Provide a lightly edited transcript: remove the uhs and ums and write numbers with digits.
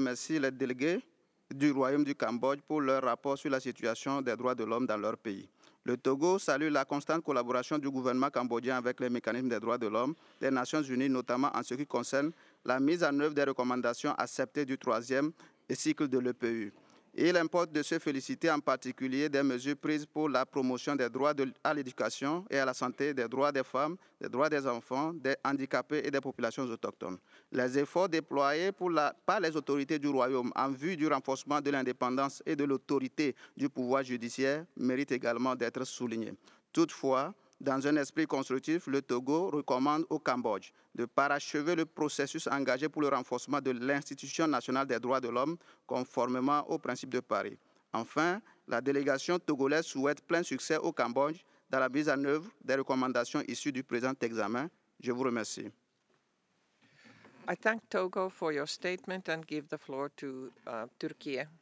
remercie les délégués du Royaume du Cambodge pour leur rapport sur la situation des droits de l'homme dans leur pays. Le Togo salue la constante collaboration du gouvernement cambodgien avec les mécanismes des droits de l'homme des Nations Unies, notamment en ce qui concerne la mise en œuvre des recommandations acceptées du 3e cycle de l'EPU. Il importe de se féliciter en particulier des mesures prises pour la promotion des droits à l'éducation et à la santé, des droits des femmes, des droits des enfants, des handicapés et des populations autochtones. Les efforts déployés par les autorités du Royaume en vue du renforcement de l'indépendance et de l'autorité du pouvoir judiciaire méritent également d'être soulignés. Toutefois, dans un esprit constructif, le Togo recommande au Cambodge de parachever le processus engagé pour le renforcement de l'Institution nationale des droits de l'homme conformément aux principes de Paris. Enfin, la délégation togolaise souhaite plein succès au Cambodge dans la mise en œuvre des recommandations issues du présent examen. Je vous remercie. I thank Togo for your statement and give the floor to Turkey.